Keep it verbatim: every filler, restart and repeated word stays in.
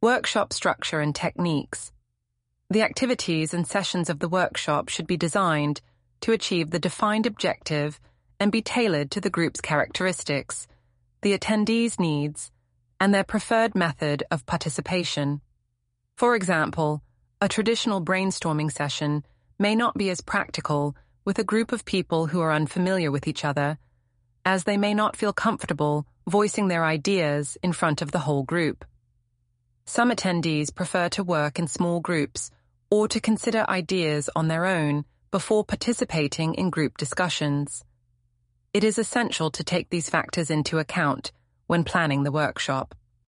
Workshop structure and techniques. The activities and sessions of the workshop should be designed to achieve the defined objective and be tailored to the group's characteristics, the attendees' needs, and their preferred method of participation. For example, a traditional brainstorming session may not be as practical with a group of people who are unfamiliar with each other, as they may not feel comfortable voicing their ideas in front of the whole group. Some attendees prefer to work in small groups or to consider ideas on their own before participating in group discussions. It is essential to take these factors into account when planning the workshop.